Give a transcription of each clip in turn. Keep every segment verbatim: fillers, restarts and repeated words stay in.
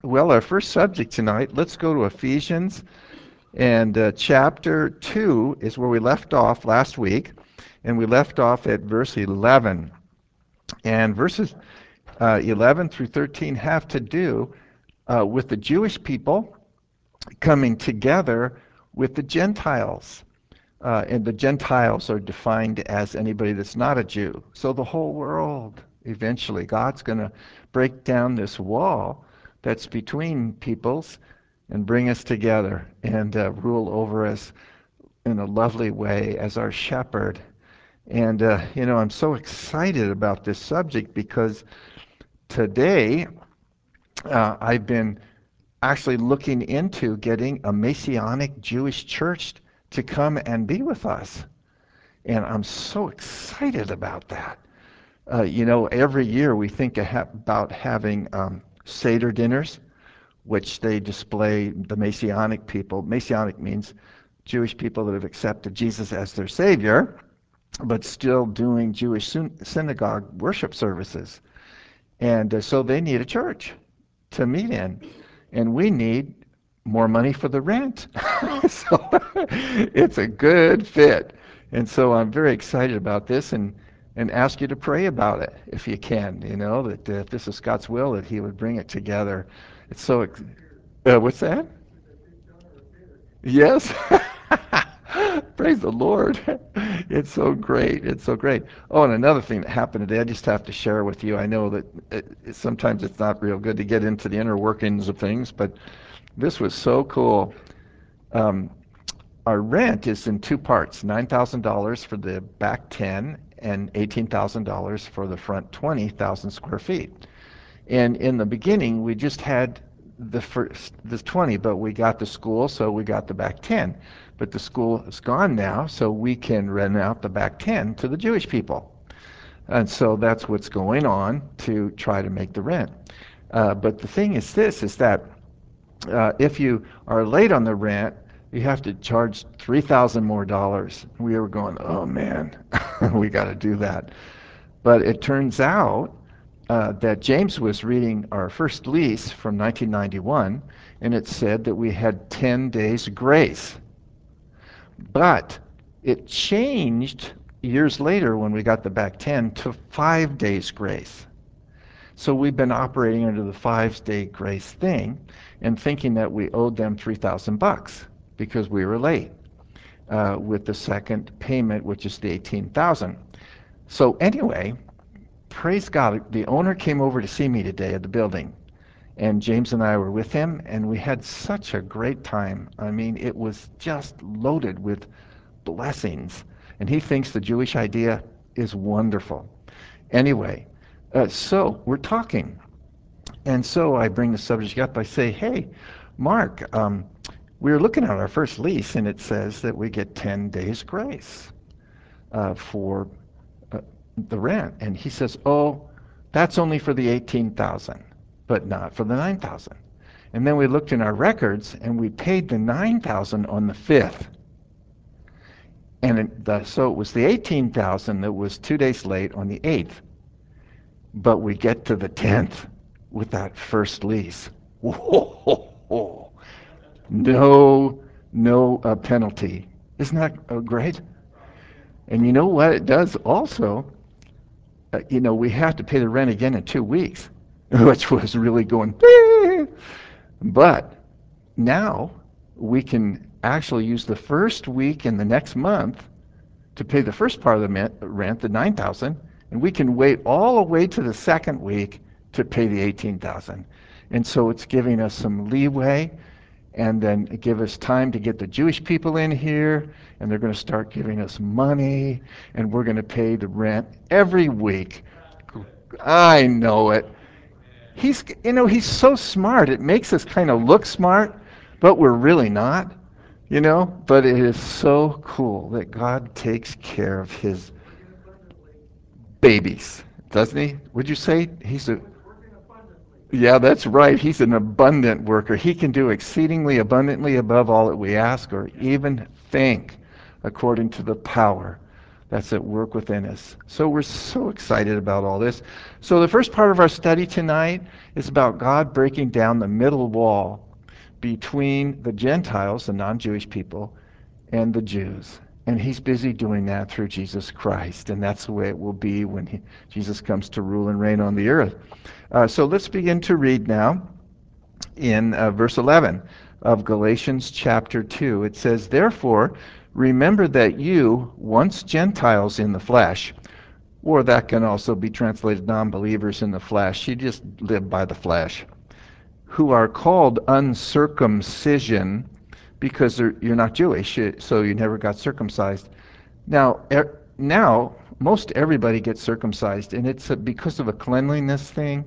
Well, our first subject tonight, let's go to Ephesians, and uh, chapter two is where we left off last week, and we left off at verse eleven. And verses uh, eleven through thirteen have to do uh, with the Jewish people coming together with the Gentiles. Uh, and the Gentiles are defined as anybody that's not a Jew. So the whole world, eventually, God's going to break down this wall that's between peoples and bring us together and uh, rule over us in a lovely way as our shepherd. And, uh, you know, I'm so excited about this subject because today uh, I've been actually looking into getting a Messianic Jewish church to come and be with us. And I'm so excited about that. Uh, you know, every year we think about having um, Seder dinners, which they display the Messianic people. Messianic means Jewish people that have accepted Jesus as their Savior, but still doing Jewish synagogue worship services. And uh, so they need a church to meet in. And we need more money for the rent. So it's a good fit. And so I'm very excited about this and, and ask you to pray about it if you can, you know, that uh, if this is God's will, that He would bring it together. It's so, ex- uh, what's that? Yes. Praise the Lord. It's so great. It's so great. Oh, and another thing that happened today, I just have to share with you. I know that it, it, sometimes it's not real good to get into the inner workings of things, but this was so cool. Um, our rent is in two parts, nine thousand dollars for the back ten and eighteen thousand dollars for the front twenty thousand square feet. And in the beginning, we just had the first, the twenty, but we got the school, so we got the back ten. But the school is gone now, so we can rent out the back ten to the Jewish people. And so that's what's going on to try to make the rent. Uh, but the thing is this, is that uh, if you are late on the rent, you have to charge three thousand more dollars. We were going, oh man, we got to do that. But it turns out uh, that James was reading our first lease from nineteen ninety-one, and it said that we had ten days grace. But it changed years later when we got the back ten to five days grace. So we've been operating under the five day grace thing and thinking that we owed them three thousand bucks because we were late uh, with the second payment, which is the eighteen thousand. So anyway, praise God, the owner came over to see me today at the building, and James and I were with him, and we had such a great time. I mean, it was just loaded with blessings, and he thinks the Jewish idea is wonderful. Anyway, uh, so we're talking, and so I bring the subject up. I say, hey, Mark, um, we were looking at our first lease, and it says that we get ten days grace uh, for uh, the rent. And he says, oh, that's only for the eighteen thousand, but not for the nine thousand. And then we looked in our records, and we paid the nine thousand on the fifth. And it, the, so it was the eighteen thousand that was two days late on the eighth. But we get to the tenth with that first lease. Whoa, no, no uh, penalty. Isn't that uh, great? And you know what it does also? Uh, you know, we have to pay the rent again in two weeks, which was really going, "Beep." But now we can actually use the first week in the next month to pay the first part of the rent, the nine thousand, and we can wait all the way to the second week to pay the eighteen thousand. And so it's giving us some leeway, and then give us time to get the Jewish people in here, and they're going to start giving us money, and we're going to pay the rent every week. I know it. He's, you know, he's so smart. It makes us kind of look smart, but we're really not, you know. But it is so cool that God takes care of His babies, doesn't He? Would you say He's a Yeah, that's right. He's an abundant worker. He can do exceedingly abundantly above all that we ask or even think, according to the power that's at work within us. So we're so excited about all this. So the first part of our study tonight is about God breaking down the middle wall between the Gentiles, the non-Jewish people, and the Jews. And he's busy doing that through Jesus Christ. And that's the way it will be when he, Jesus comes to rule and reign on the earth. Uh, so let's begin to read now in uh, verse eleven of Galatians chapter two. It says, "Therefore, remember that you, once Gentiles in the flesh," or that can also be translated non-believers in the flesh, you just live by the flesh, "who are called uncircumcision," because you're not Jewish, so you never got circumcised. Now, er, now most everybody gets circumcised, and it's a, because of a cleanliness thing.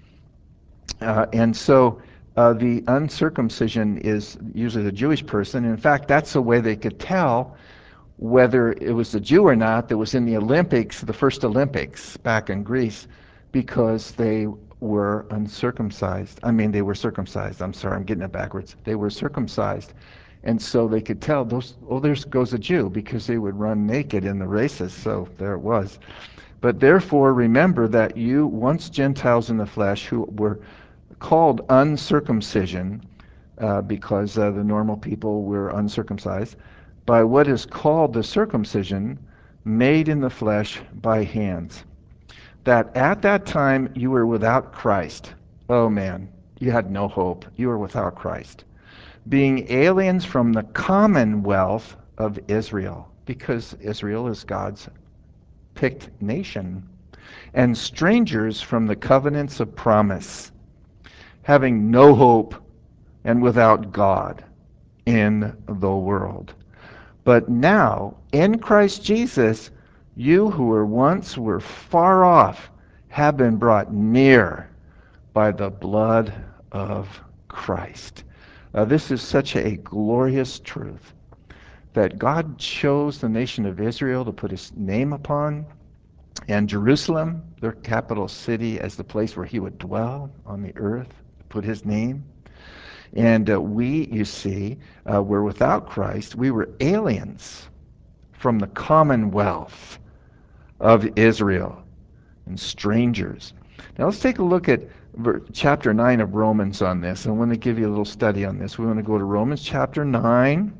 Uh, and so uh, the uncircumcision is usually the Jewish person. In fact, that's the way they could tell whether it was a Jew or not that was in the Olympics, the first Olympics back in Greece, because they were uncircumcised. I mean, they were circumcised. I'm sorry, I'm getting it backwards. They were circumcised. And so they could tell, those, oh, there goes a Jew, because they would run naked in the races. So there it was. "But therefore remember that you, once Gentiles in the flesh, who were called uncircumcision, uh, because uh, the normal people were uncircumcised, by what is called the circumcision made in the flesh by hands, that at that time you were without Christ." Oh man, you had no hope. You were without Christ. "Being aliens from the commonwealth of Israel," because Israel is God's picked nation, "and strangers from the covenants of promise, having no hope and without God in the world. But now, in Christ Jesus, you who were once were far off have been brought near by the blood of Christ." Uh, this is such a glorious truth that God chose the nation of Israel to put his name upon, and Jerusalem, their capital city, as the place where he would dwell on the earth, put his name. And uh, we, you see, uh, were without Christ. We were aliens from the commonwealth of Israel and strangers. Now let's take a look at chapter nine of Romans on this. I want to give you a little study on this. We want to go to Romans chapter nine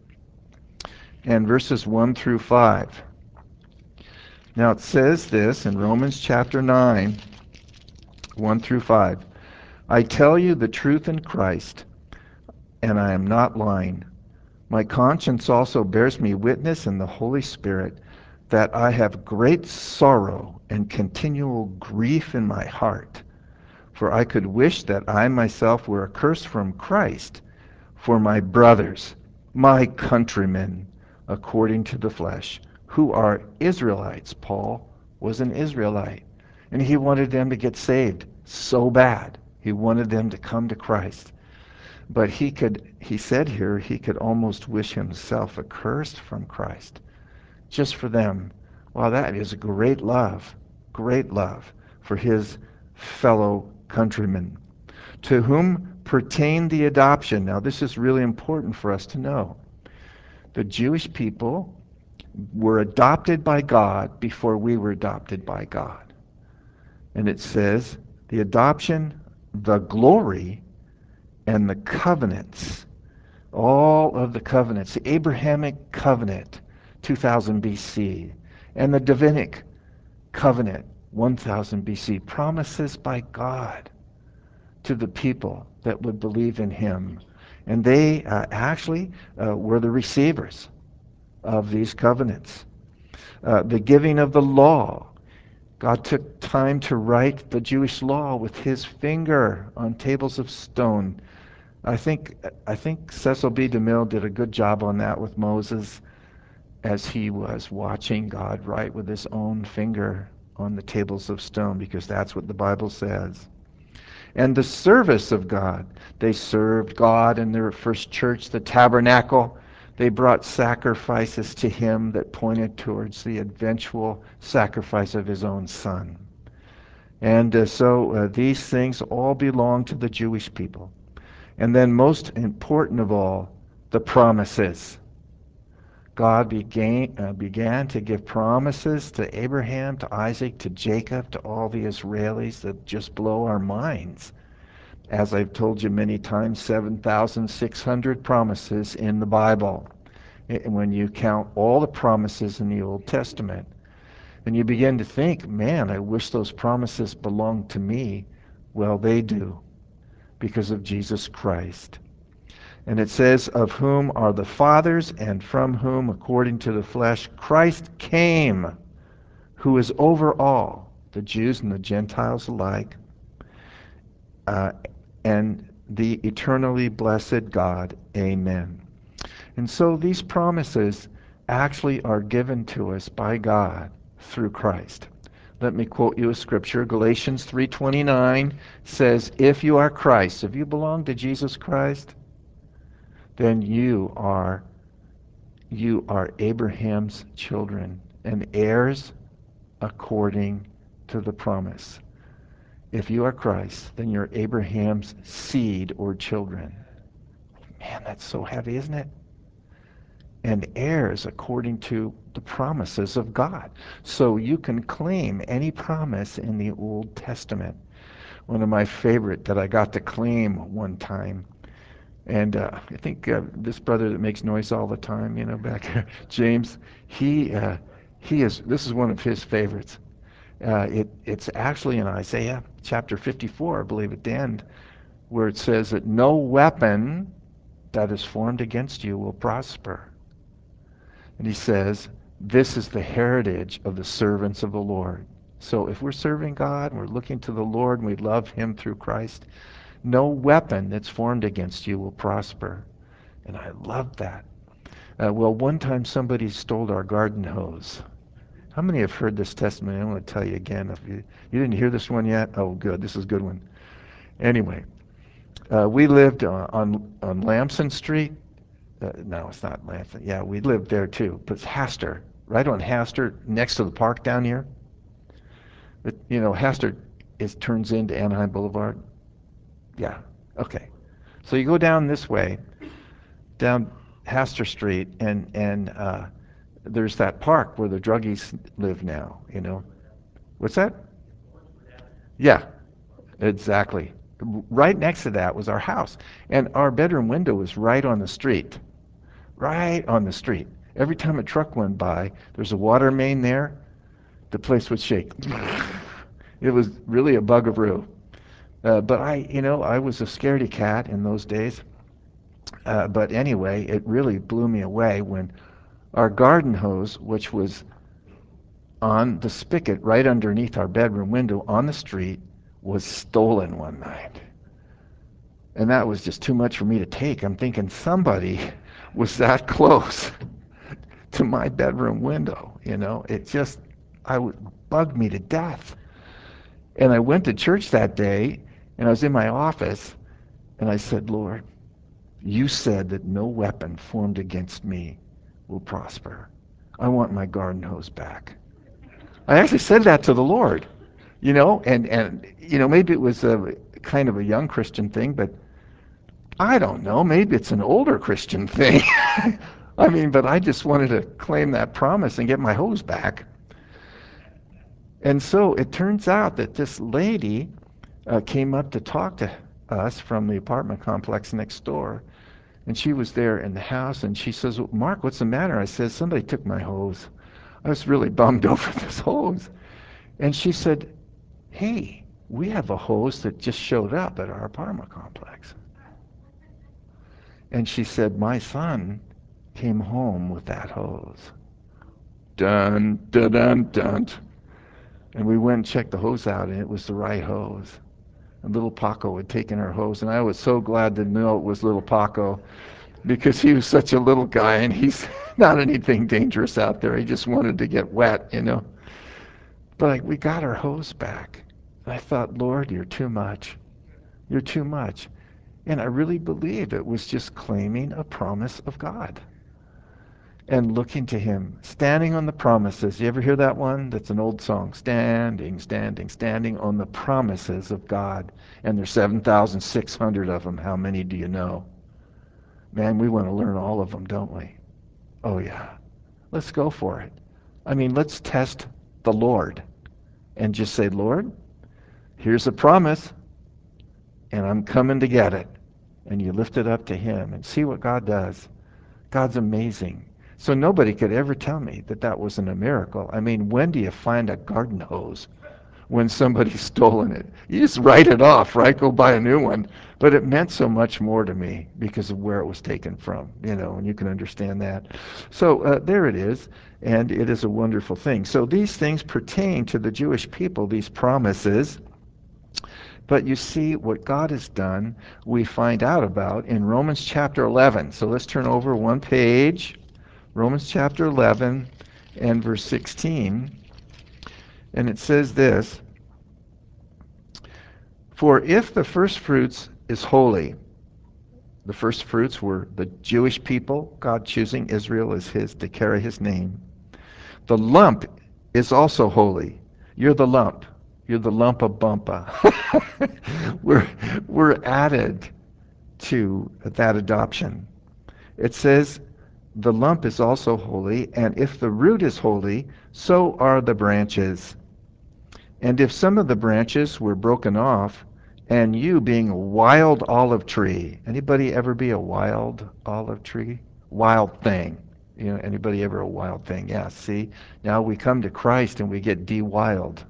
and verses one through five. Now it says this in Romans chapter nine, one through five. "I tell you the truth in Christ, and I am not lying. My conscience also bears me witness in the Holy Spirit that I have great sorrow and continual grief in my heart. For I could wish that I myself were accursed from Christ for my brothers, my countrymen, according to the flesh, who are Israelites." Paul was an Israelite, and he wanted them to get saved so bad. He wanted them to come to Christ. But he could, he said here, he could almost wish himself accursed from Christ just for them. Wow, that is a great love, great love for his fellow countrymen, to whom pertained the adoption. Now, this is really important for us to know. The Jewish people were adopted by God before we were adopted by God. And it says, the adoption, the glory, and the covenants, all of the covenants, the Abrahamic covenant, two thousand B C, and the Davidic covenant, one thousand B C, promises by God to the people that would believe in him. And they uh, actually uh, were the receivers of these covenants. Uh, the giving of the law. God took time to write the Jewish law with his finger on tables of stone. I think I think Cecil B. DeMille did a good job on that with Moses as he was watching God write with his own finger on the tables of stone, because that's what the Bible says. And the service of God. They served God in their first church, the tabernacle. They brought sacrifices to him that pointed towards the eventual sacrifice of his own son. And uh, so uh, these things all belong to the Jewish people. And then most important of all, the promises. God began, uh, began to give promises to Abraham, to Isaac, to Jacob, to all the Israelis that just blow our minds. As I've told you many times, seven thousand six hundred promises in the Bible. And when you count all the promises in the Old Testament, and you begin to think, man, I wish those promises belonged to me. Well, they do, because of Jesus Christ. And it says, of whom are the fathers, and from whom, according to the flesh, Christ came, who is over all, the Jews and the Gentiles alike, uh, and the eternally blessed God. Amen. And so these promises actually are given to us by God through Christ. Let me quote you a scripture. Galatians three twenty-nine says, if you are Christ, if you belong to Jesus Christ, then you are you are Abraham's children and heirs according to the promise. If you are Christ, then you're Abraham's seed or children. Man, that's so heavy, isn't it? And heirs according to the promises of God. So you can claim any promise in the Old Testament. One of my favorite that I got to claim one time, and uh, I think uh, this brother that makes noise all the time, you know, back here, James, he uh, he is. This is one of his favorites. Uh, it it's actually in Isaiah chapter fifty-four, I believe, at the end, where it says that no weapon that is formed against you will prosper. And he says, this is the heritage of the servants of the Lord. So if we're serving God and we're looking to the Lord and we love Him through Christ, no weapon that's formed against you will prosper. And I love that. Uh, well, one time somebody stole our garden hose. How many have heard this testimony? I want to tell you again. If you, you didn't hear this one yet, oh, good. This is a good one. Anyway, uh, we lived uh, on on Lamson Street. Uh, no, it's not Lamson. Yeah, we lived there too. But it's Hastor, right on Hastor, next to the park down here. But, you know, Hastor is turns into Anaheim Boulevard. Yeah. Okay. So you go down this way, down Hastor Street, and and uh, there's that park where the druggies live now. You know, what's that? Yeah, exactly. Right next to that was our house, and our bedroom window was right on the street, right on the street. Every time a truck went by, there's a water main there. The place would shake. It was really a bugaboo. Uh, but I, you know, I was a scaredy cat in those days. Uh, but anyway, it really blew me away when our garden hose, which was on the spigot right underneath our bedroom window on the street, was stolen one night. And that was just too much for me to take. I'm thinking somebody was that close to my bedroom window. You know, it just, I would bug me to death. And I went to church that day, and I was in my office, and I said, Lord, you said that no weapon formed against me will prosper. I want my garden hose back. I actually said that to the Lord, you know, and, and you know, maybe it was a kind of a young Christian thing, but I don't know, maybe it's an older Christian thing. I mean, but I just wanted to claim that promise and get my hose back. And so it turns out that this lady uh, came up to talk to us from the apartment complex next door. And she was there in the house, and she says, well, Mark, what's the matter? I said, somebody took my hose. I was really bummed over this hose. And she said, hey, we have a hose that just showed up at our apartment complex. And she said, my son came home with that hose. Dun, dun, dun, dun. And we went and checked the hose out, and it was the right hose. And little Paco had taken our hose, and I was so glad to know it was little Paco, because he was such a little guy, and he's not anything dangerous out there. He just wanted to get wet, you know. But like, we got our hose back. And I thought, Lord, you're too much. You're too much. And I really believe it was just claiming a promise of God and looking to Him, standing on the promises. You ever hear that one? That's an old song. Standing, standing, standing on the promises of God. And there's seven thousand six hundred of them. How many do you know? Man, we want to learn all of them, don't we? Oh, yeah. Let's go for it. I mean, let's test the Lord and just say, Lord, here's a promise, and I'm coming to get it. And you lift it up to Him and see what God does. God's amazing. So nobody could ever tell me that that wasn't a miracle. I mean, when do you find a garden hose? When somebody's stolen it. You just write it off, right? Go buy a new one. But it meant so much more to me because of where it was taken from, you know, and you can understand that. So uh, there it is, and it is a wonderful thing. So these things pertain to the Jewish people, these promises. But you see, what God has done, we find out about in Romans chapter eleven. So let's turn over one page. Romans chapter eleven and verse sixteen. And it says this, for if the first fruits is holy, the first fruits were the Jewish people, God choosing Israel as his to carry his name. The lump is also holy. You're the lump. You're the lump of bumpa. we're, we're added to that adoption. It says, the lump is also holy, and if the root is holy, so are the branches. And if some of the branches were broken off, and you being a wild olive tree, anybody ever be a wild olive tree? Wild thing. You know, anybody ever a wild thing? Yeah, see? Now we come to Christ and we get de-wild,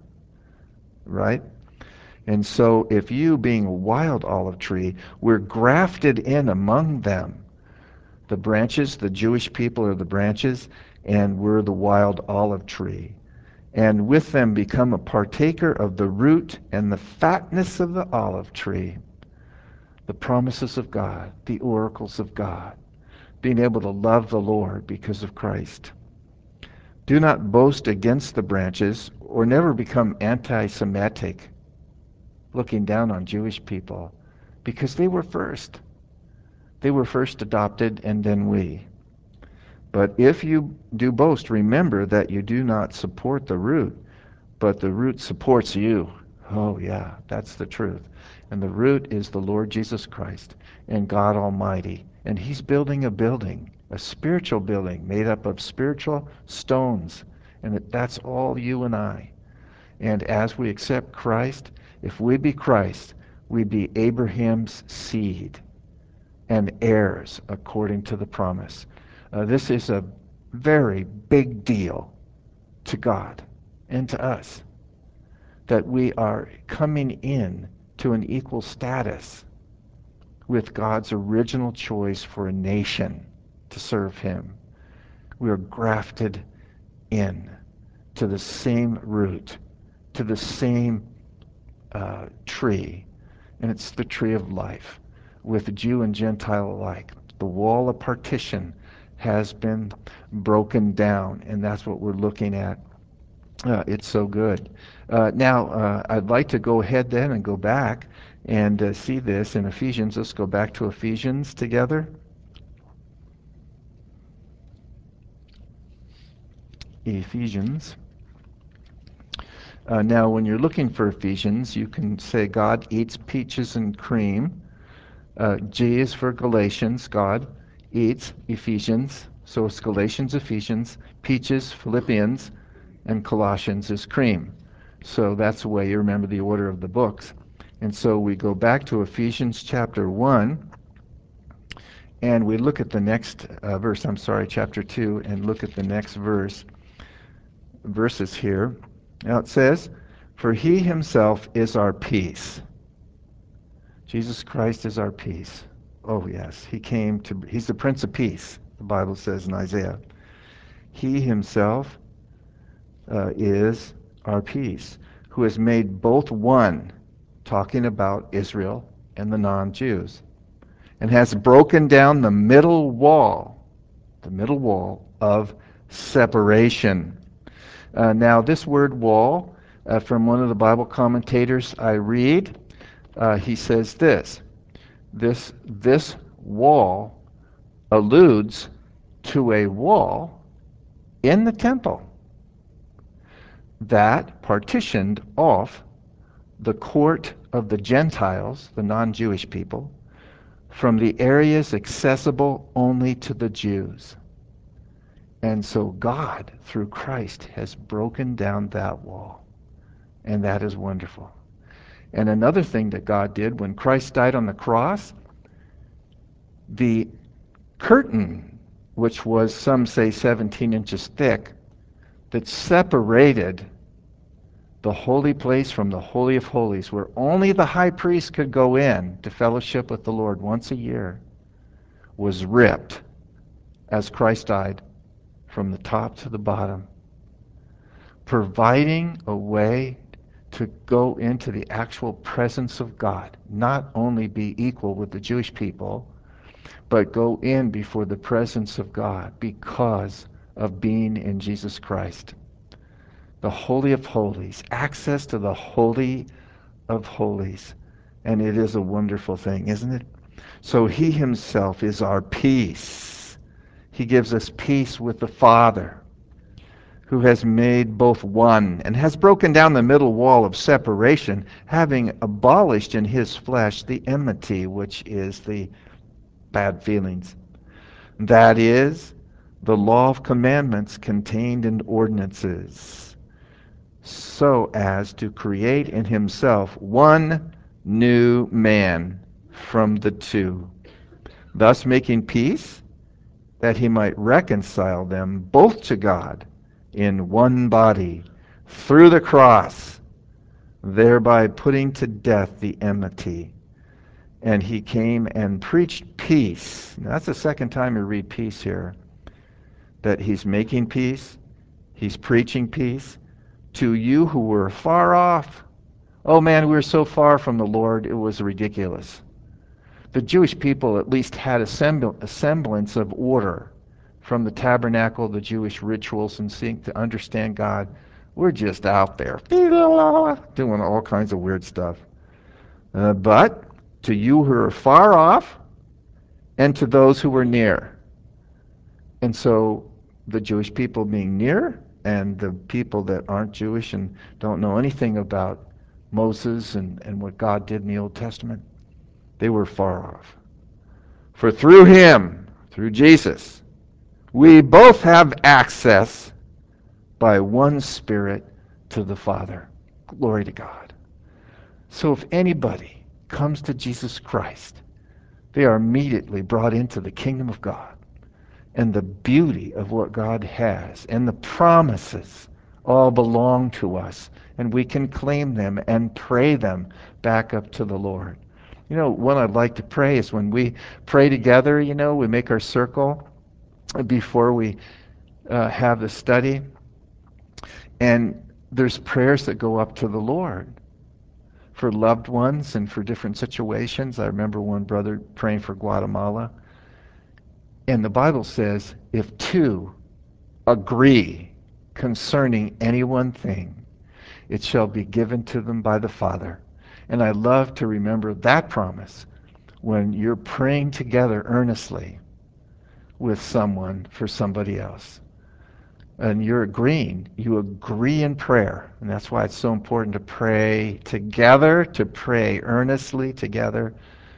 right? And so if you being a wild olive tree, we're grafted in among them. The branches, the Jewish people are the branches, and we're the wild olive tree. And with them become a partaker of the root and the fatness of the olive tree, the promises of God, the oracles of God, being able to love the Lord because of Christ. Do not boast against the branches, or never become anti-Semitic, looking down on Jewish people, because they were first. They were first adopted, and then we. But if you do boast, remember that you do not support the root, but the root supports you. Oh, yeah, that's the truth. And the root is the Lord Jesus Christ and God Almighty. And He's building a building, a spiritual building made up of spiritual stones. And that's all you and I. And as we accept Christ, if we be Christ, we be Abraham's seed and heirs according to the promise. Uh, this is a very big deal to God and to us, that we are coming in to an equal status with God's original choice for a nation to serve Him. We are grafted in to the same root, to the same uh, tree, and it's the tree of life, with Jew and Gentile alike. The wall of partition has been broken down, and that's what we're looking at. Uh, it's so good. Uh, now, uh, I'd like to go ahead then and go back and uh, see this in Ephesians. Let's go back to Ephesians together. Ephesians. Uh, now, when you're looking for Ephesians, you can say God eats peaches and cream. Uh, G is for Galatians. God eats Ephesians. So it's Galatians, Ephesians, peaches, Philippians, and Colossians is cream. So that's the way you remember the order of the books. And so we go back to Ephesians chapter one, and we look at the next uh, verse, I'm sorry, chapter two, and look at the next verse, verses here. Now it says, for He Himself is our peace. Jesus Christ is our peace. Oh yes, He came to, He's the Prince of Peace, the Bible says in Isaiah. He Himself uh, is our peace, who has made both one, talking about Israel and the non-Jews, and has broken down the middle wall, the middle wall of separation. Uh, now, this word wall, uh, from one of the Bible commentators I read, uh, he says this, this, this wall alludes to a wall in the temple that partitioned off the court of the Gentiles, the non-Jewish people, from the areas accessible only to the Jews. And so God, through Christ, has broken down that wall. And that is wonderful. And another thing that God did when Christ died on the cross, the curtain, which was, some say, seventeen inches thick, that separated the holy place from the Holy of Holies, where only the high priest could go in to fellowship with the Lord once a year, was ripped as Christ died from the top to the bottom, providing a way to go into the actual presence of God, not only be equal with the Jewish people, but go in before the presence of God because of being in Jesus Christ. The Holy of Holies, access to the Holy of Holies. And it is a wonderful thing, isn't it? So he himself is our peace. He gives us peace with the Father, who has made both one and has broken down the middle wall of separation, having abolished in his flesh the enmity, which is the bad feelings. That is, the law of commandments contained in ordinances, so as to create in himself one new man from the two, thus making peace, that he might reconcile them both to God in one body through the cross, thereby putting to death the enmity. And he came and preached peace. Now, that's the second time you read peace here. That he's making peace, he's preaching peace to you who were far off. Oh man, we were so far from the Lord, it was ridiculous. The Jewish people at least had a, sembl- a semblance of order from the tabernacle, the Jewish rituals, and seeing to understand God. We're just out there doing all kinds of weird stuff. Uh, but to you who are far off, and to those who were near. And so the Jewish people being near, and the people that aren't Jewish and don't know anything about Moses and, and what God did in the Old Testament, they were far off. For through him, through Jesus, we both have access by one Spirit to the Father. Glory to God. So if anybody comes to Jesus Christ, they are immediately brought into the kingdom of God. And the beauty of what God has and the promises all belong to us. And we can claim them and pray them back up to the Lord. You know, one I'd like to pray is when we pray together, you know, we make our circle before we uh, have the study. And there's prayers that go up to the Lord for loved ones and for different situations. I remember one brother praying for Guatemala. And the Bible says, if two agree concerning any one thing, it shall be given to them by the Father. And I love to remember that promise when you're praying together earnestly with someone for somebody else. And you're agreeing, you agree in prayer. And that's why it's so important to pray together, to pray earnestly together.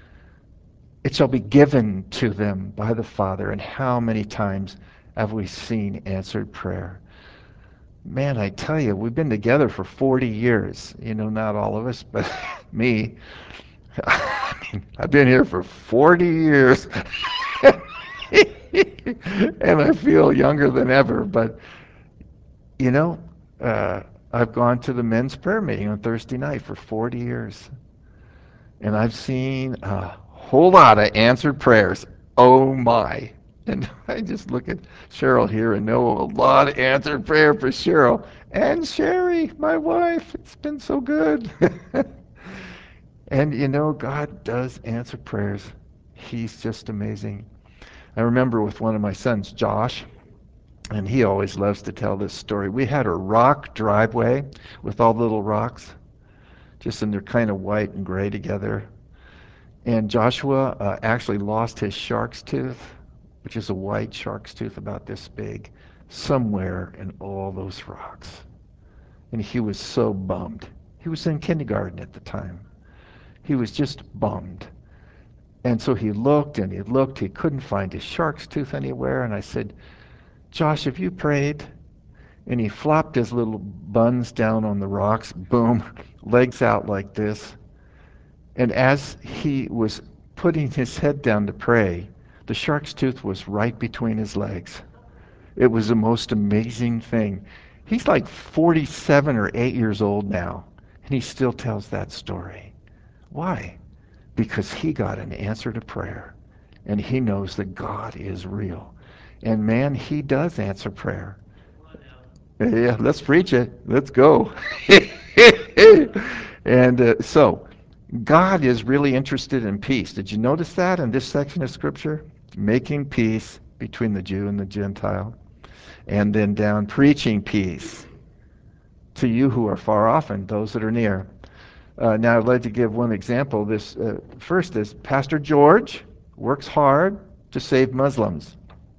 It shall be given to them by the Father. And how many times have we seen answered prayer? Man, I tell you, we've been together for forty years. You know, not all of us, but me. I mean, I've been here for forty years. And I feel younger than ever. But, you know, uh, I've gone to the men's prayer meeting on Thursday night for forty years. And I've seen a whole lot of answered prayers. Oh, my. And I just look at Cheryl here and know a lot of answered prayer for Cheryl. And Sherry, my wife. It's been so good. And you know, God does answer prayers. He's just amazing. I remember with one of my sons, Josh, and he always loves to tell this story. We had a rock driveway with all the little rocks, just and they're kind of white and gray together. And Joshua uh, actually lost his shark's tooth, which is a white shark's tooth about this big, somewhere in all those rocks. And he was so bummed. He was in kindergarten at the time. He was just bummed. And so he looked and he looked. He couldn't find his shark's tooth anywhere. And I said, Josh, have you prayed? And he flopped his little buns down on the rocks, boom, legs out like this. And as he was putting his head down to pray, the shark's tooth was right between his legs. It was the most amazing thing. He's like forty-seven or eight years old now, and he still tells that story. Why? Because he got an answer to prayer, and he knows that God is real. And man, he does answer prayer. Yeah, let's preach it. Let's go. and uh, so, God is really interested in peace. Did you notice that in this section of Scripture? Making peace between the Jew and the Gentile. And then down, preaching peace to you who are far off and those that are near. Uh, now, I'd like to give one example. This uh, first is Pastor George works hard to save Muslims.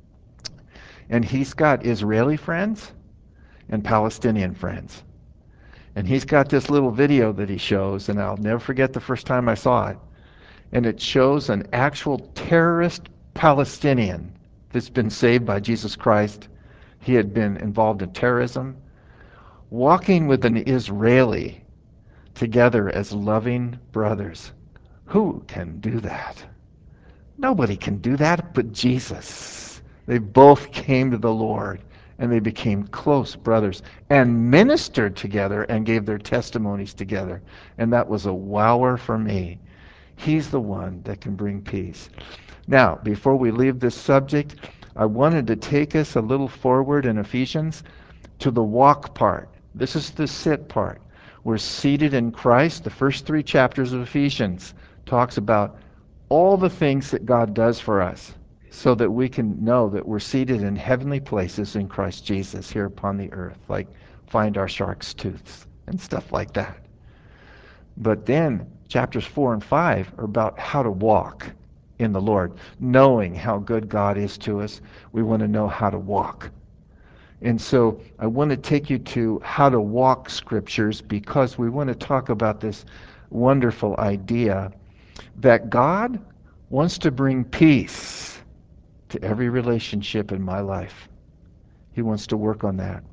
And he's got Israeli friends and Palestinian friends. And he's got this little video that he shows, and I'll never forget the first time I saw it. And it shows an actual terrorist Palestinian that's been saved by Jesus Christ. He had been involved in terrorism, walking with an Israeli together as loving brothers. Who can do that? Nobody can do that but Jesus. They both came to the Lord and they became close brothers and ministered together and gave their testimonies together. And that was a wower for me. He's the one that can bring peace. Now, before we leave this subject, I wanted to take us a little forward in Ephesians to the walk part. This is the sit part. We're seated in Christ. The first three chapters of Ephesians talks about all the things that God does for us so that we can know that we're seated in heavenly places in Christ Jesus here upon the earth, like find our shark's tooths and stuff like that. But then chapters four and five are about how to walk in the Lord, knowing how good God is to us. We want to know how to walk. And so I want to take you to how to walk scriptures because we want to talk about this wonderful idea that God wants to bring peace to every relationship in my life. He wants to work on that.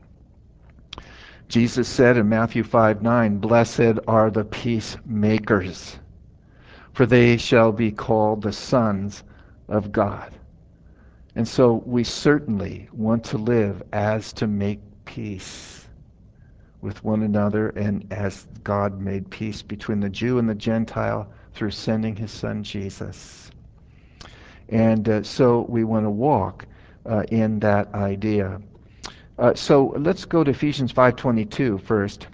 Jesus said in Matthew five nine, "Blessed are the peacemakers, for they shall be called the sons of God." And so we certainly want to live as to make peace with one another and as God made peace between the Jew and the Gentile through sending his son Jesus. And uh, so we want to walk uh, in that idea. Uh, so let's go to Ephesians five twenty-two first.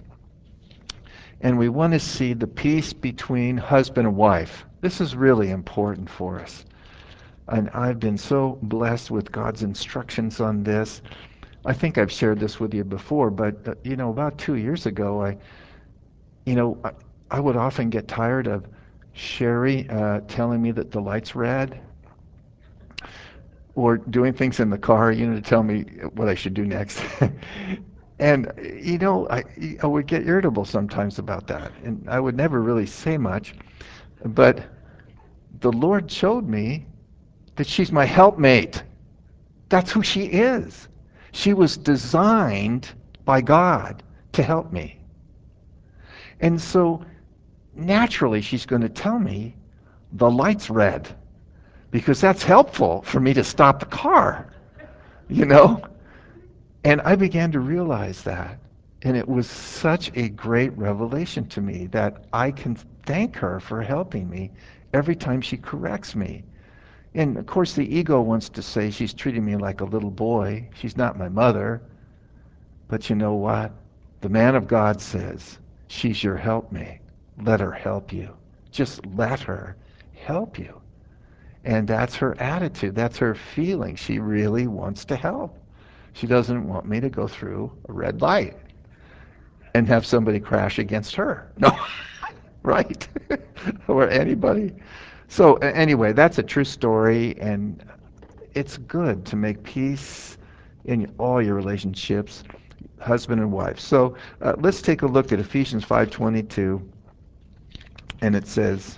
And we want to see the peace between husband and wife. This is really important for us. And I've been so blessed with God's instructions on this. I think I've shared this with you before, but uh, you know, about two years ago, I, you know, I, I would often get tired of Sherry uh, telling me that the light's red, or doing things in the car, you know, to tell me what I should do next. And you know, I, I would get irritable sometimes about that, and I would never really say much. But the Lord showed me that she's my helpmate. That's who she is. She was designed by God to help me. And so naturally, she's going to tell me the light's red because that's helpful for me to stop the car, you know? And I began to realize that. And it was such a great revelation to me that I can thank her for helping me every time she corrects me. And of course, the ego wants to say she's treating me like a little boy. She's not my mother. But you know what? The man of God says, she's your helpmate. Let her help you. Just let her help you. And that's her attitude. That's her feeling. She really wants to help. She doesn't want me to go through a red light and have somebody crash against her. No, right? Or anybody. So anyway, that's a true story, and it's good to make peace in all your relationships, husband and wife. So uh, let's take a look at Ephesians five twenty-two, and it says,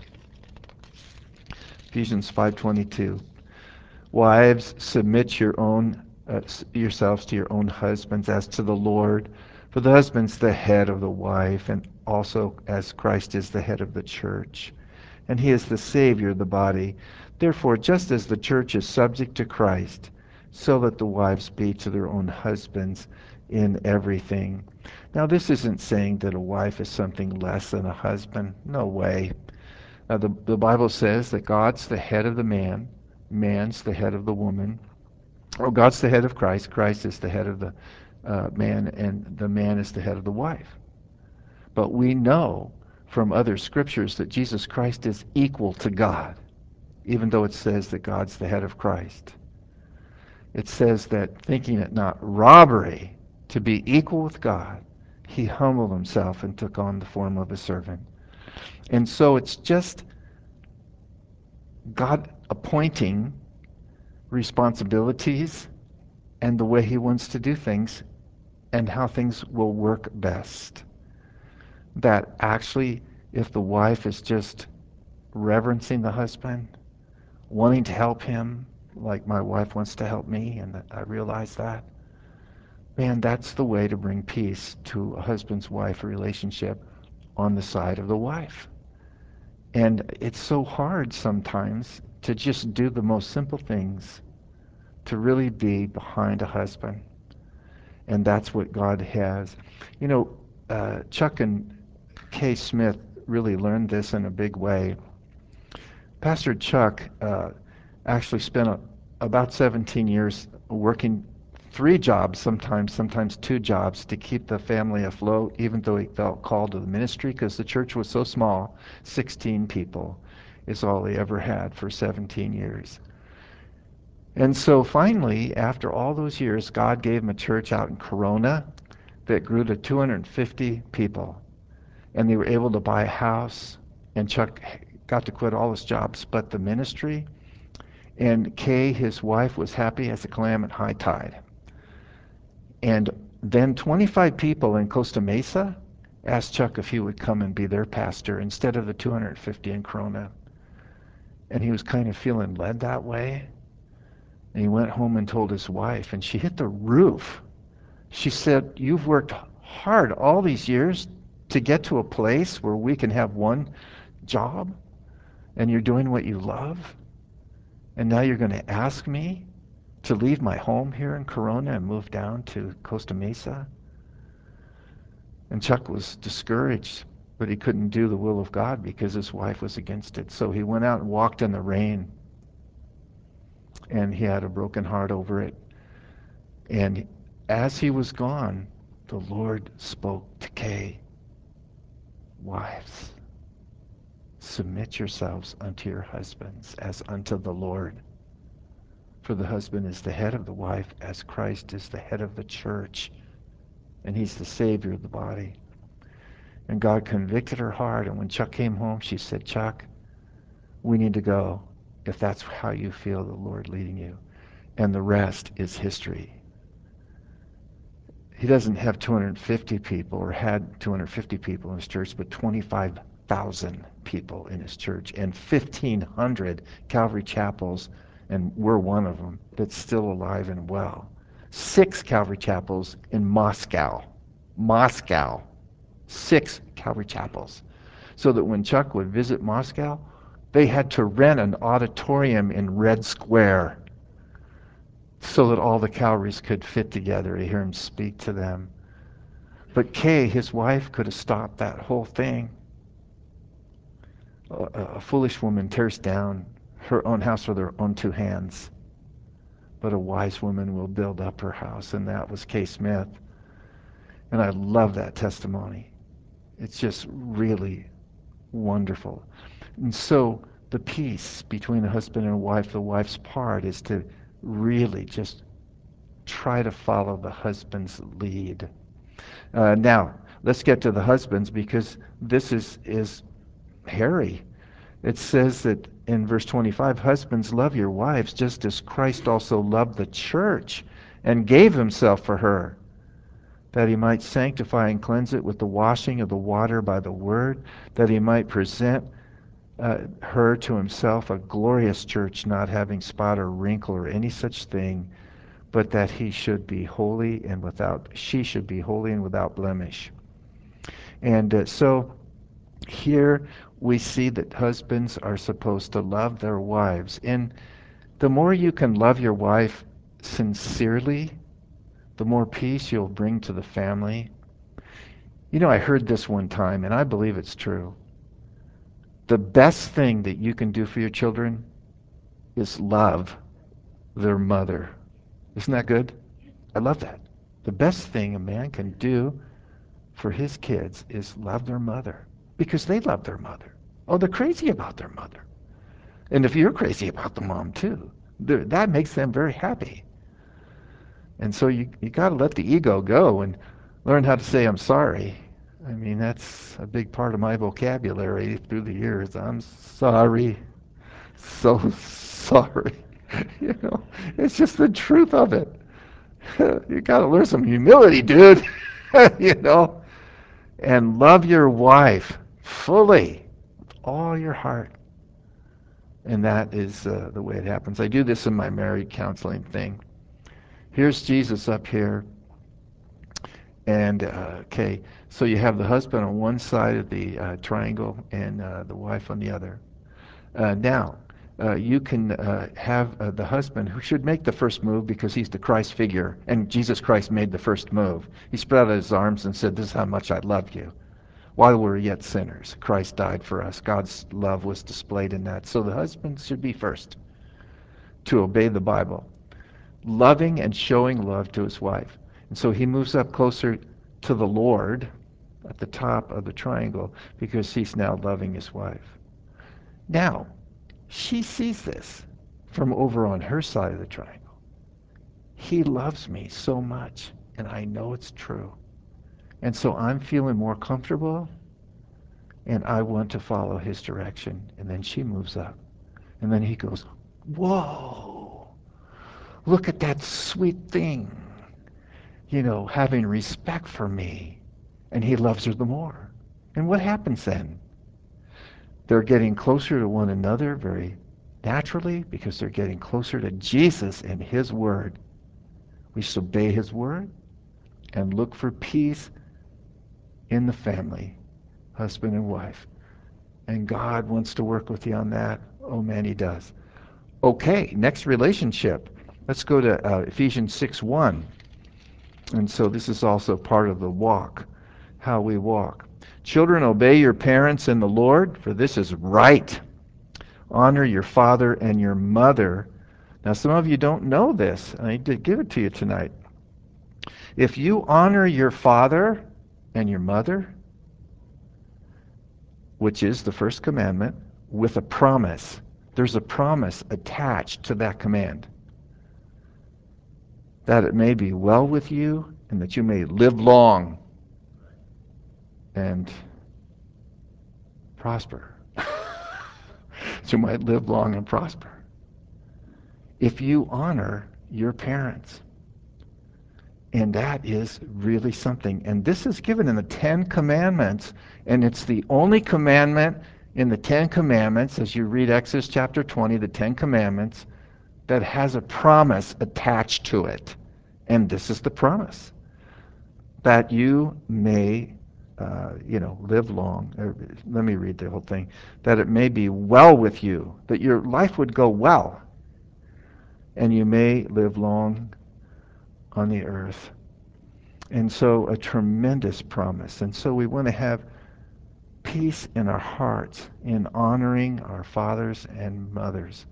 Ephesians five twenty-two, "Wives, submit your own uh, yourselves to your own husbands as to the Lord. For the husband's the head of the wife, and also as Christ is the head of the church. And he is the Savior of the body. Therefore, just as the church is subject to Christ, so let the wives be to their own husbands in everything. Now, this isn't saying that a wife is something less than a husband. No way. Uh, the, the Bible says that God's the head of the man, man's the head of the woman. Oh, God's the head of Christ, Christ is the head of the uh, man, and the man is the head of the wife. But we know from other scriptures that Jesus Christ is equal to God, even though it says that God's the head of Christ. It says that thinking it not robbery to be equal with God, he humbled himself and took on the form of a servant. And so it's just God appointing responsibilities and the way he wants to do things and how things will work best. That actually, if the wife is just reverencing the husband, wanting to help him, like my wife wants to help me, and I realize that, man, that's the way to bring peace to a husband's wife relationship on the side of the wife. And it's so hard sometimes to just do the most simple things, to really be behind a husband. And that's what God has. You know, uh, Chuck and Kay Smith really learned this in a big way. Pastor Chuck uh, actually spent a, about seventeen years working three jobs, sometimes, sometimes two jobs to keep the family afloat, even though he felt called to the ministry because the church was so small. sixteen people is all he ever had for seventeen years. And so finally, after all those years, God gave him a church out in Corona that grew to two hundred fifty people. And they were able to buy a house, and Chuck got to quit all his jobs but the ministry. And Kay, his wife, was happy as a clam at high tide. And then twenty-five people in Costa Mesa asked Chuck if he would come and be their pastor instead of the two hundred fifty in Corona. And he was kind of feeling led that way. And he went home and told his wife, and she hit the roof. She said, "You've worked hard all these years to get to a place where we can have one job, and you're doing what you love, and now you're going to ask me to leave my home here in Corona and move down to Costa Mesa?" And Chuck was discouraged, but he couldn't do the will of God because his wife was against it. So he went out and walked in the rain, and he had a broken heart over it. And as he was gone, the Lord spoke to Kay, "Wives, submit yourselves unto your husbands as unto the Lord. For the husband is the head of the wife, as Christ is the head of the church, and he's the Savior of the body." And God convicted her heart, and when Chuck came home, she said, "Chuck, we need to go if that's how you feel the Lord leading you." And the rest is history. He doesn't have two hundred fifty people, or had two hundred fifty people in his church, but twenty-five thousand people in his church, and fifteen hundred Calvary chapels, and we're one of them, that's still alive and well. Six Calvary chapels in Moscow. Moscow. Six Calvary chapels. So that when Chuck would visit Moscow, they had to rent an auditorium in Red Square so that all the Calvaries could fit together to hear him speak to them. But Kay, his wife, could have stopped that whole thing. A, a foolish woman tears down her own house with her own two hands, but a wise woman will build up her house, and that was Kay Smith. And I love that testimony. It's just really wonderful. And so the peace between a husband and a wife, the wife's part is to really just try to follow the husband's lead. Uh, now, let's get to the husbands, because this is, is hairy. It says that in verse twenty-five, "Husbands, love your wives, just as Christ also loved the church and gave himself for her, that he might sanctify and cleanse it with the washing of the water by the word, that he might present uh, her to himself a glorious church, not having spot or wrinkle or any such thing, but that he should be holy and without, she should be holy and without blemish. And uh, so here we see that husbands are supposed to love their wives. And the more you can love your wife sincerely, the more peace you'll bring to the family. You know, I heard this one time, and I believe it's true. The best thing that you can do for your children is love their mother. Isn't that good? I love that. The best thing a man can do for his kids is love their mother because they love their mother. Oh, they're crazy about their mother. And if you're crazy about the mom too, that makes them very happy. And so you, you got to let the ego go and learn how to say, I'm sorry. I mean, that's a big part of my vocabulary through the years. I'm sorry. So sorry. You know, it's just the truth of it. You got to learn some humility, dude. You know, and love your wife fully, with all your heart. And that is uh, the way it happens. I do this in my married counseling thing. Here's Jesus up here. And, uh, okay, so you have the husband on one side of the uh, triangle and uh, the wife on the other. Uh, now, uh, you can uh, have uh, the husband who should make the first move because he's the Christ figure, and Jesus Christ made the first move. He spread out his arms and said, this is how much I love you. While we were yet sinners, Christ died for us. God's love was displayed in that. So the husband should be first to obey the Bible, loving and showing love to his wife. And so he moves up closer to the Lord at the top of the triangle because he's now loving his wife. Now, she sees this from over on her side of the triangle. He loves me so much, and I know it's true. And so I'm feeling more comfortable, and I want to follow his direction. And then she moves up. And then he goes, whoa, look at that sweet thing, you know, having respect for me. And he loves her the more. And what happens then? They're getting closer to one another very naturally because they're getting closer to Jesus and his word. We should obey his word and look for peace in the family, husband and wife. And God wants to work with you on that. Oh man, he does. Okay, next relationship. Let's go to uh, Ephesians six one. And so this is also part of the walk, how we walk. Children, obey your parents in the Lord, for this is right. Honor your father and your mother. Now, some of you don't know this. I need to give it to you tonight. If you honor your father and your mother, which is the first commandment, with a promise, there's a promise attached to that command. That it may be well with you and that you may live long and prosper. That you might live long and prosper. If you honor your parents. And that is really something. And this is given in the Ten Commandments. And it's the only commandment in the Ten Commandments, as you read Exodus chapter twenty, the Ten Commandments, that has a promise attached to it. And this is the promise. That you may, uh, you know, live long. Or, let me read the whole thing. That it may be well with you. That your life would go well. And you may live long on the earth. And so a tremendous promise. And so we want to have peace in our hearts in honoring our fathers and mothers.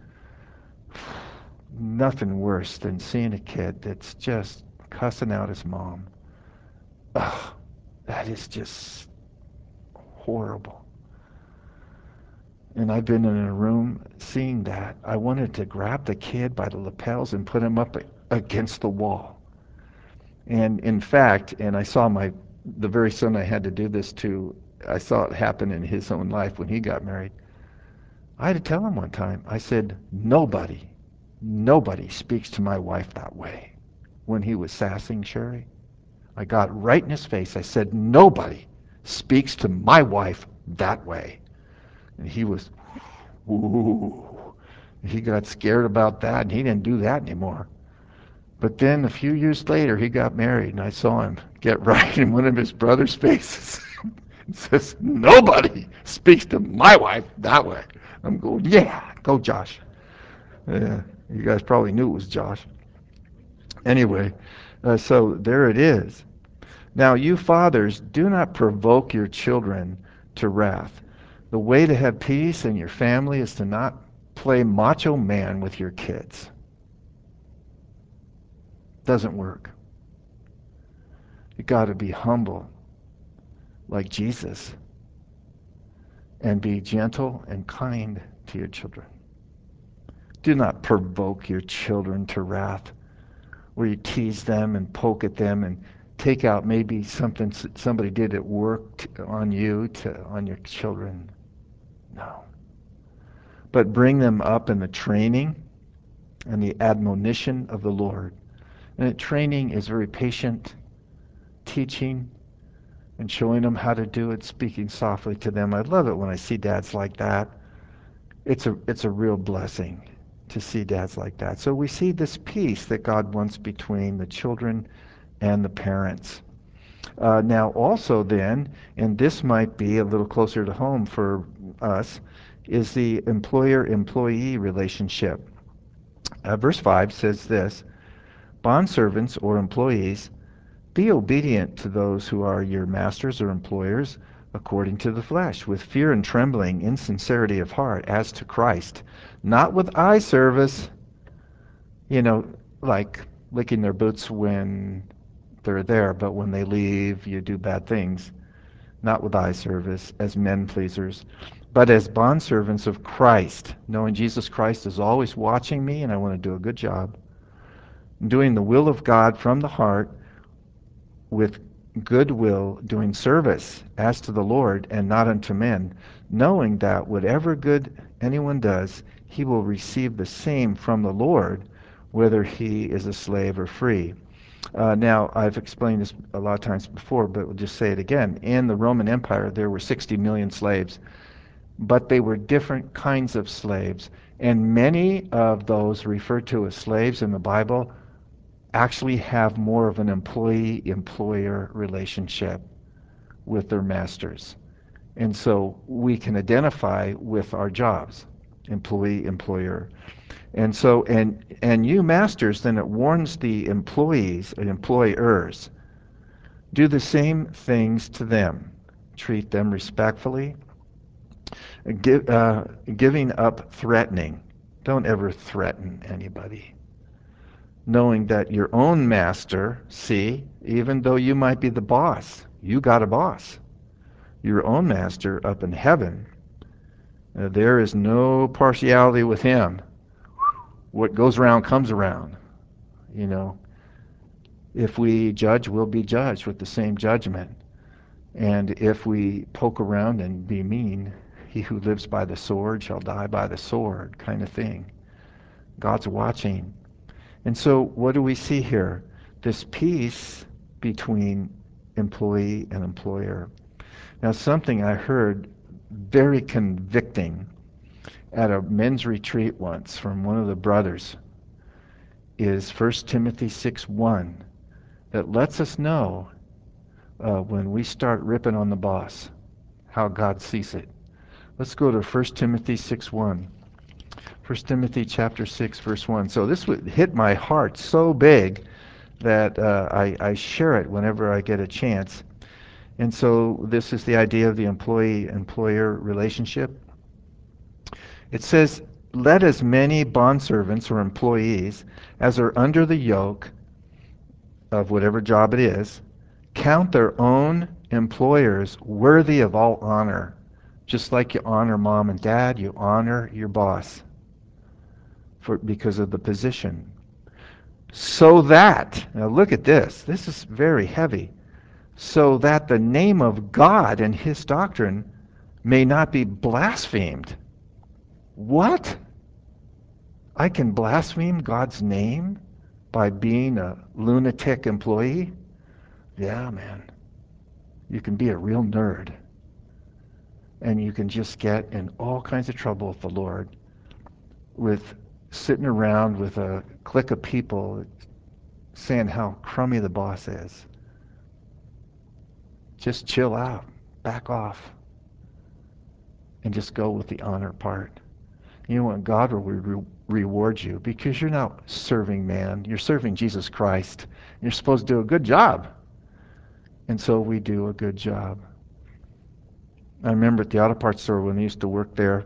Nothing worse than seeing a kid that's just cussing out his mom. Ugh, that is just horrible. And I've been in a room seeing that. I wanted to grab the kid by the lapels and put him up against the wall. And in fact, and I saw my, the very son I had to do this to, I saw it happen in his own life when he got married. I had to tell him one time, I said, nobody, nobody speaks to my wife that way. When he was sassing Sherry, I got right in his face. I said, nobody speaks to my wife that way. And he was, ooh. He got scared about that, and he didn't do that anymore. But then a few years later, he got married, and I saw him get right in one of his brother's faces. It says, nobody speaks to my wife that way. I'm going, yeah, go Josh. Yeah, you guys probably knew it was Josh. Anyway, uh, so there it is. Now, you fathers, do not provoke your children to wrath. The way to have peace in your family is to not play macho man with your kids. Doesn't work. You got to be humble like Jesus and be gentle and kind to your children. Do not provoke your children to wrath where you tease them and poke at them and take out maybe something somebody did at work on you to on your children. No. But bring them up in the training and the admonition of the Lord. And training is very patient, teaching and showing them how to do it, speaking softly to them. I love it when I see dads like that. It's a it's a real blessing to see dads like that. So we see this peace that God wants between the children and the parents. Uh, now, also, then, and this might be a little closer to home for us, is the employer employee relationship. Uh, verse five says this: bondservants or employees, be obedient to those who are your masters or employers according to the flesh, with fear and trembling, in sincerity of heart, as to Christ, not with eye service, you know, like licking their boots when they're there, but when they leave, you do bad things. Not with eye service, as men pleasers, but as bondservants of Christ, knowing Jesus Christ is always watching me and I want to do a good job, doing the will of God from the heart with good will, doing service as to the Lord and not unto men, knowing that whatever good anyone does, he will receive the same from the Lord, whether he is a slave or free. Uh, now, I've explained this a lot of times before, but we'll just say it again. In the Roman Empire, there were sixty million slaves, but they were different kinds of slaves. And many of those referred to as slaves in the Bible actually have more of an employee-employer relationship with their masters. And so we can identify with our jobs, employee-employer. And so, and and you masters, then it warns the employees and employers, do the same things to them. Treat them respectfully. Give, uh, giving up threatening. Don't ever threaten anybody. Knowing that your own master, see, even though you might be the boss, you got a boss. Your own master up in heaven, uh, there is no partiality with him. What goes around comes around. You know, if we judge, we'll be judged with the same judgment. And if we poke around and be mean, he who lives by the sword shall die by the sword, kind of thing. God's watching. And so, what do we see here? This peace between employee and employer. Now, something I heard very convicting at a men's retreat once from one of the brothers is First Timothy six one, that lets us know uh, when we start ripping on the boss, how God sees it. Let's go to First Timothy six one. First Timothy chapter six, verse one. So this would hit my heart so big that uh, I, I share it whenever I get a chance. And so this is the idea of the employee-employer relationship. It says, let as many bondservants or employees as are under the yoke of whatever job it is, count their own employers worthy of all honor. Just like you honor mom and dad, you honor your boss for because of the position. So that, now look at this, this is very heavy, so that the name of God and his doctrine may not be blasphemed. What? I can blaspheme God's name by being a lunatic employee? Yeah, man. You can be a real nerd. And you can just get in all kinds of trouble with the Lord with sitting around with a clique of people saying how crummy the boss is. Just chill out, back off, and just go with the honor part. You know what? God will re- reward you because you're not serving man. You're serving Jesus Christ. You're supposed to do a good job. And so we do a good job. I remember at the auto parts store when I used to work there,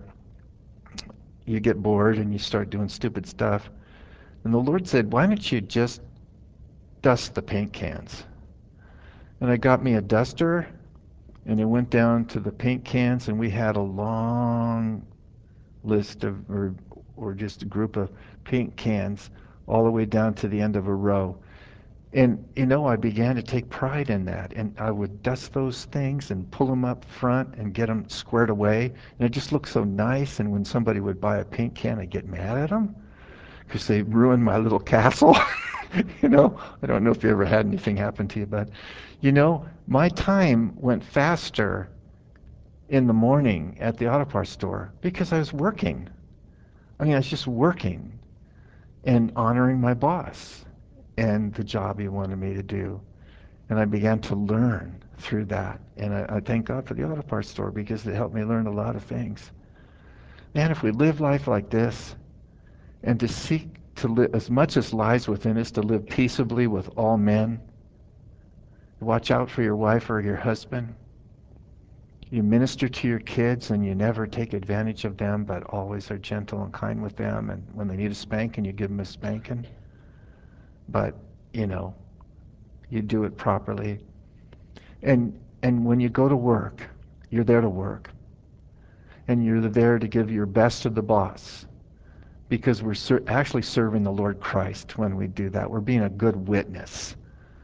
you get bored and you start doing stupid stuff. And the Lord said, why don't you just dust the paint cans? And I got me a duster and I went down to the paint cans and we had a long list of, or, or just a group of paint cans all the way down to the end of a row. And, you know, I began to take pride in that. And I would dust those things and pull them up front and get them squared away. And it just looked so nice. And when somebody would buy a paint can, I'd get mad at them because they ruined my little castle. You know, I don't know if you ever had anything happen to you, but, you know, my time went faster in the morning at the auto parts store because I was working. I mean, I was just working and honoring my boss and the job he wanted me to do. And I began to learn through that. And I, I thank God for the auto parts store because it helped me learn a lot of things. Man, if we live life like this and to seek to live as much as lies within us to live peaceably with all men, watch out for your wife or your husband. You minister to your kids and you never take advantage of them, but always are gentle and kind with them. And when they need a spanking, you give them a spanking. But, you know, you do it properly. And and when you go to work, you're there to work. And you're there to give your best to the boss. Because we're ser- actually serving the Lord Christ when we do that. We're being a good witness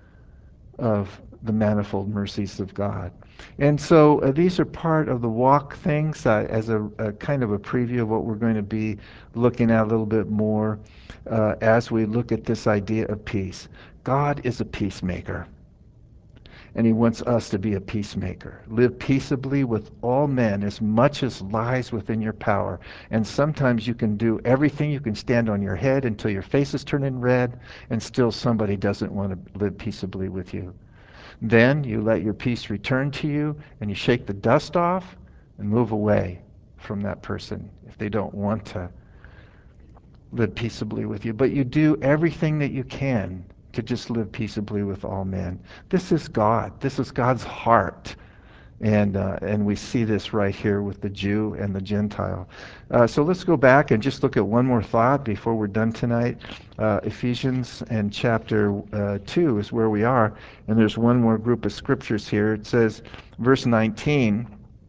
of the manifold mercies of God. And so uh, these are part of the walk things uh, as a, a kind of a preview of what we're going to be looking at a little bit more uh, as we look at this idea of peace. God is a peacemaker. And he wants us to be a peacemaker. Live peaceably with all men as much as lies within your power. And sometimes you can do everything. You can stand on your head until your face is turning red, and still somebody doesn't want to live peaceably with you. Then you let your peace return to you, and you shake the dust off and move away from that person if they don't want to live peaceably with you. But you do everything that you can to just live peaceably with all men. This is God. This is God's heart. And uh, and we see this right here with the Jew and the Gentile. Uh, so let's go back and just look at one more thought before we're done tonight. Uh, Ephesians and chapter uh, two is where we are. And there's one more group of scriptures here. It says, verse nineteen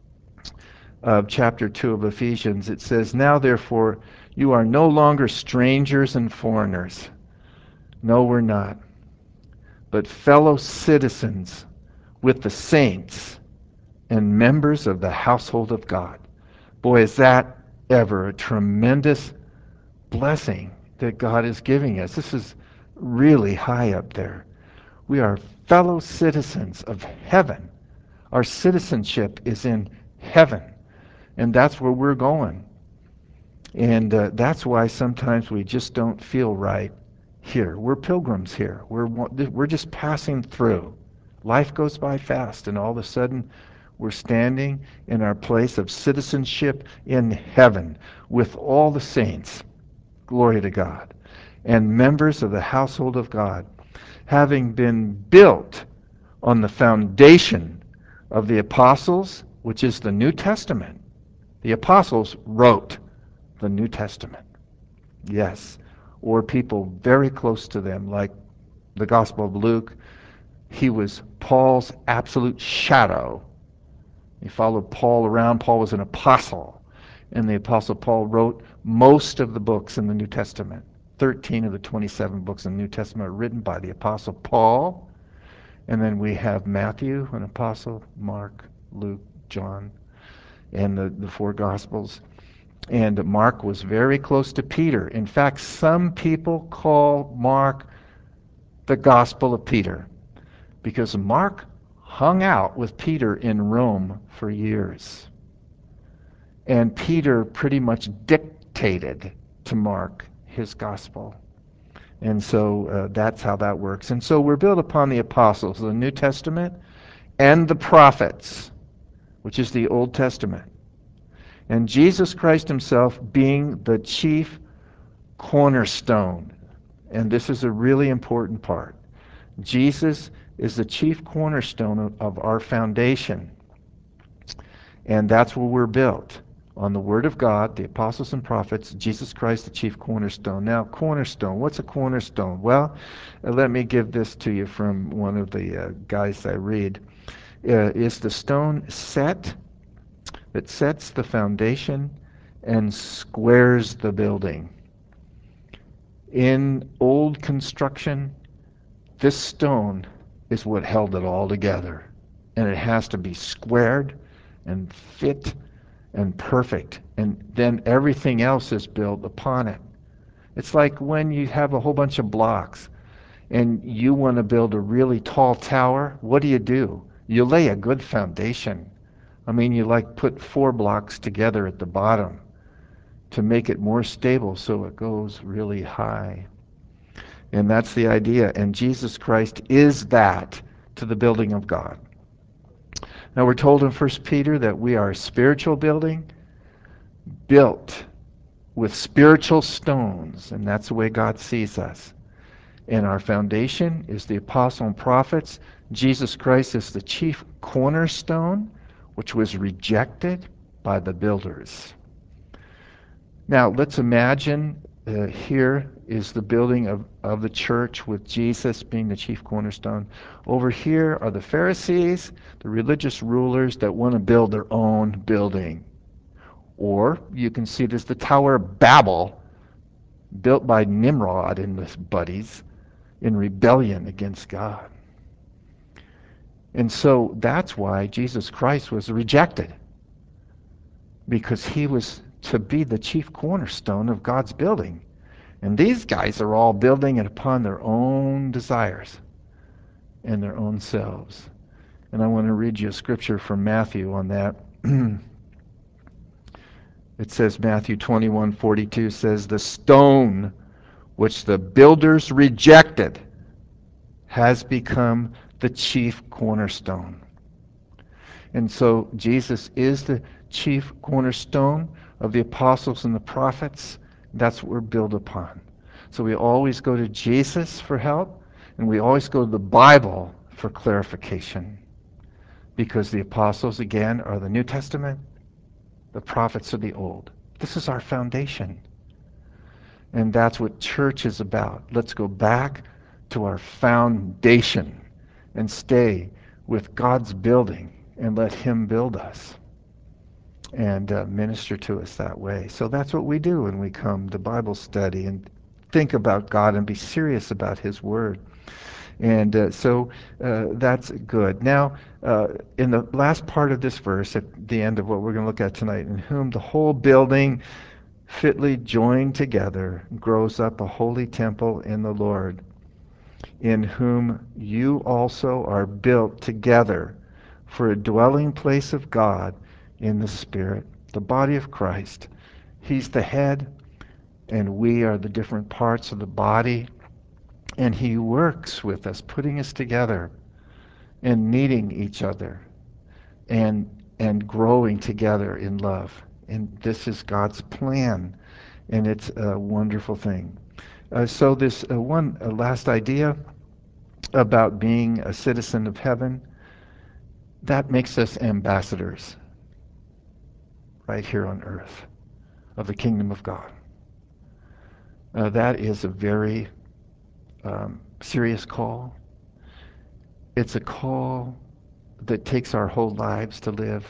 of chapter two of Ephesians, it says, now therefore you are no longer strangers and foreigners. No, we're not. But fellow citizens with the saints and members of the household of God. Boy, is that ever a tremendous blessing that God is giving us. This is really high up there. We are fellow citizens of heaven. Our citizenship is in heaven, and that's where we're going. And uh, that's why sometimes we just don't feel right here. We're pilgrims here. We're, we're just passing through. Life goes by fast, and all of a sudden, we're standing in our place of citizenship in heaven with all the saints. Glory to God. And members of the household of God, having been built on the foundation of the apostles, which is the New Testament. The apostles wrote the New Testament. Yes. Or people very close to them, like the Gospel of Luke. He was Paul's absolute shadow. He followed Paul around. Paul was an apostle. And the Apostle Paul wrote most of the books in the New Testament. thirteen of the twenty-seven books in the New Testament are written by the Apostle Paul. And then we have Matthew, an apostle, Mark, Luke, John, and the, the four Gospels. And Mark was very close to Peter. In fact, some people call Mark the Gospel of Peter because Mark hung out with Peter in Rome for years. And Peter pretty much dictated to Mark his gospel. And so uh, that's how that works. And so we're built upon the apostles, the New Testament, and the prophets, which is the Old Testament. And Jesus Christ himself being the chief cornerstone. And this is a really important part. Jesus is the chief cornerstone of, of our foundation. And that's where we're built. On the Word of God, the apostles and prophets, Jesus Christ, the chief cornerstone. Now, cornerstone. What's a cornerstone? Well, uh, let me give this to you from one of the uh, guys I read. Uh, is the stone set that sets the foundation and squares the building. In old construction, this stone is what held it all together. And it has to be squared and fit and perfect. And then everything else is built upon it. It's like when you have a whole bunch of blocks and you want to build a really tall tower, what do you do? You lay a good foundation. I mean, you like put four blocks together at the bottom to make it more stable so it goes really high. And that's the idea. And Jesus Christ is that to the building of God. Now we're told in First Peter that we are a spiritual building built with spiritual stones, and that's the way God sees us. And our foundation is the apostle and prophets. Jesus Christ is the chief cornerstone, which was rejected by the builders. Now, let's imagine uh, here is the building of, of the church with Jesus being the chief cornerstone. Over here are the Pharisees, the religious rulers that want to build their own building. Or you can see it as the Tower of Babel, built by Nimrod and his buddies in rebellion against God. And so that's why Jesus Christ was rejected, because he was to be the chief cornerstone of God's building. And these guys are all building it upon their own desires and their own selves. And I want to read you a scripture from Matthew on that. It says, Matthew twenty-one forty-two says, the stone which the builders rejected has become the chief cornerstone. And so Jesus is the chief cornerstone of the apostles and the prophets. That's what we're built upon. So we always go to Jesus for help, and we always go to the Bible for clarification. Because the apostles, again, are the New Testament, the prophets are the Old. This is our foundation. And that's what church is about. Let's go back to our foundation and stay with God's building and let him build us and uh, minister to us that way. So that's what we do when we come to Bible study and think about God and be serious about his word. And uh, so uh, that's good. Now, uh, in the last part of this verse, at the end of what we're going to look at tonight, in whom the whole building fitly joined together grows up a holy temple in the Lord, in whom you also are built together for a dwelling place of God in the Spirit, the body of Christ. He's the head, and we are the different parts of the body, and he works with us, putting us together and needing each other and and growing together in love. And this is God's plan, and it's a wonderful thing. Uh, so this uh, one uh, last idea about being a citizen of heaven, that makes us ambassadors right here on earth of the kingdom of God. Uh, that is a very um, serious call. It's a call that takes our whole lives to live,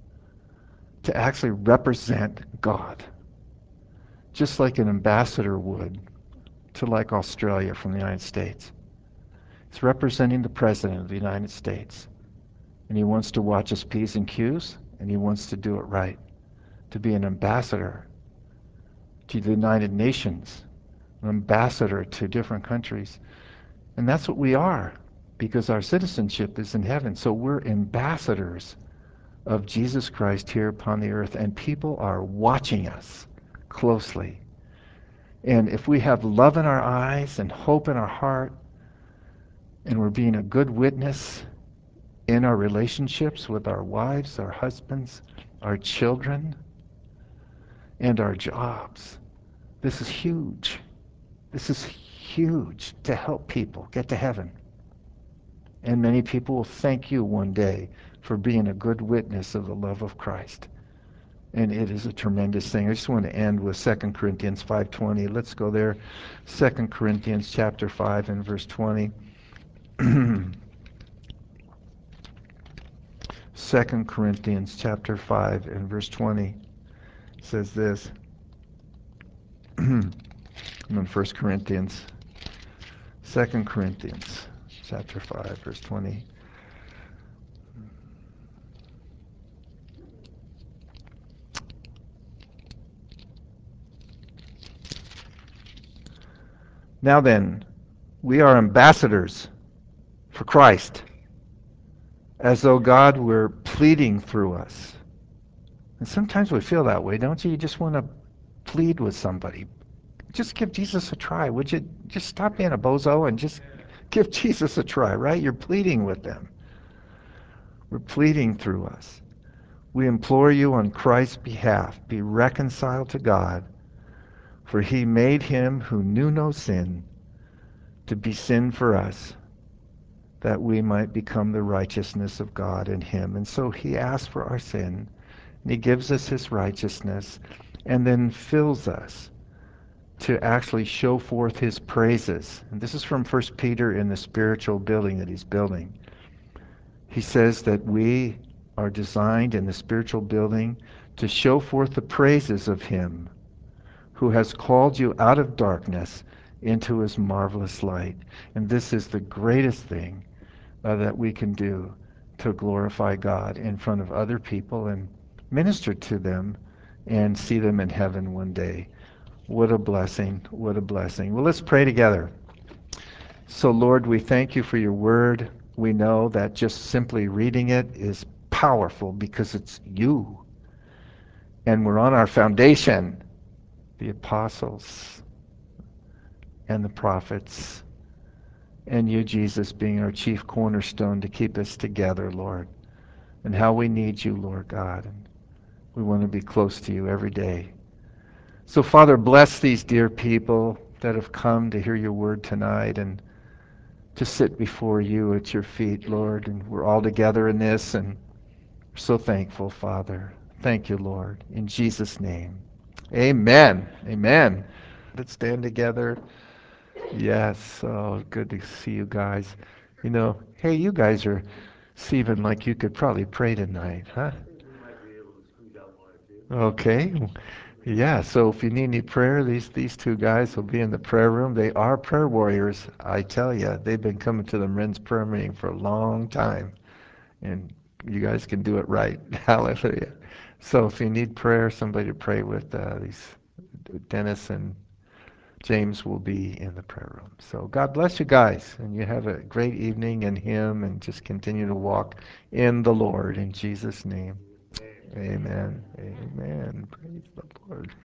to actually represent God, just like an ambassador would to like Australia from the United States. It's representing the President of the United States. And he wants to watch his P's and Q's, and he wants to do it right. To be an ambassador to the United Nations, an ambassador to different countries. And that's what we are, because our citizenship is in heaven. So we're ambassadors of Jesus Christ here upon the earth, and people are watching us closely. And if we have love in our eyes and hope in our heart, and we're being a good witness in our relationships with our wives, our husbands, our children, and our jobs, this is huge. This is huge to help people get to heaven. And many people will thank you one day for being a good witness of the love of Christ. And it is a tremendous thing. I just want to end with Second Corinthians five twenty. Let's go there. Second Corinthians chapter five and verse twenty. Second Corinthians chapter five and verse twenty says this. I'm in First Corinthians. Second Corinthians chapter five, verse twenty. Now then, we are ambassadors for Christ, as though God were pleading through us. And sometimes we feel that way, don't you? You just want to plead with somebody. Just give Jesus a try. Would you just stop being a bozo and just give Jesus a try, right? You're pleading with them. We're pleading through us. We implore you on Christ's behalf, be reconciled to God, for he made him who knew no sin to be sin for us, that we might become the righteousness of God in him. And so he asks for our sin, and he gives us his righteousness, and then fills us to actually show forth his praises. And this is from First Peter in the spiritual building that he's building. He says that we are designed in the spiritual building to show forth the praises of him who has called you out of darkness into his marvelous light. And this is the greatest thing uh, that we can do to glorify God in front of other people and minister to them and see them in heaven one day. What a blessing. What a blessing. Well, let's pray together. So, Lord, we thank you for your word. We know that just simply reading it is powerful because it's you. And we're on our foundation, the apostles and the prophets, and you, Jesus, being our chief cornerstone to keep us together, Lord. And how we need you, Lord God. And we want to be close to you every day. So, Father, bless these dear people that have come to hear your word tonight and to sit before you at your feet, Lord. And we're all together in this, and we're so thankful, Father. Thank you, Lord. In Jesus' name. Amen. Amen. Let's stand together. Yes. Oh, good to see you guys. You know, hey, you guys are seeming like you could probably pray tonight, huh? Okay. Yeah, so if you need any prayer, these these two guys will be in the prayer room. They are prayer warriors. I tell you, they've been coming to the men's prayer meeting for a long time, and you guys can do it right. Hallelujah. So if you need prayer, somebody to pray with, uh, these Dennis and James will be in the prayer room. So God bless you guys, and you have a great evening in Him, and just continue to walk in the Lord in Jesus' name. Amen. Amen. Praise the Lord.